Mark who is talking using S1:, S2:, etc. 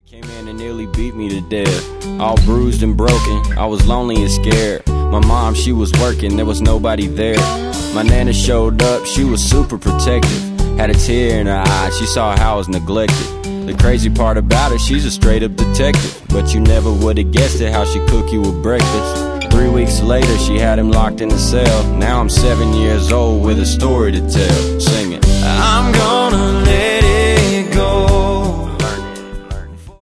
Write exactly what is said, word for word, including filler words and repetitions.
S1: Came in and nearly beat me to death, all bruised and broken. I was lonely and scared. My mom, she was working, there was nobody there. My nana showed up, she was super protective. Had a tear in her eye, she saw how I was neglected. The crazy part about her, she's a straight up detective. But you never would've guessed it, how she cook you with breakfast. Three weeks later, she had him locked in the cell. Now I'm seven years old with a story to tell, singing, I'm gonna